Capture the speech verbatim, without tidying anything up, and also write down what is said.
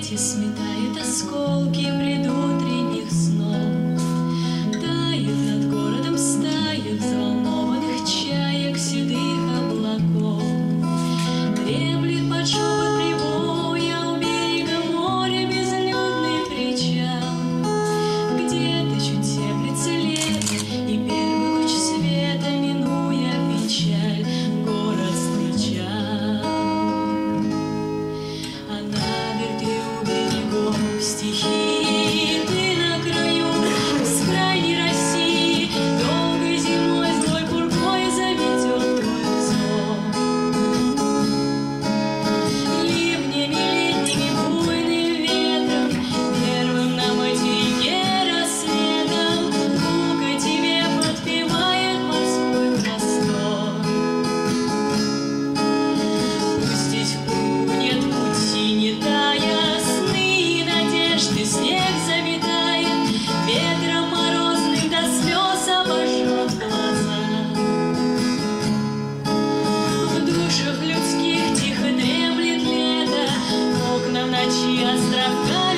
свете сметает осколки предутренних снов. Тает над городом стая взволнованных чаек седых облаков. Дремлет под шепот прибоя у берега моря безлюдный причал. Где-то чуть теплится лето, и первый луч света, минуя печаль, город встречал. А на верты у берегов стихи ты на краю бескрайней России. Долгой зимой злой пургой заметет твой взор. Ливнями летними буйным ветром, первым на материке рассветом, гулко тебе подпевает морской простор. Пустить в пруд нет пути, не тая, сны и надежды снег заметает, ветром морозным до слез обожжет глаза. В душах людских тихо дремлет лето, окна в ночи островка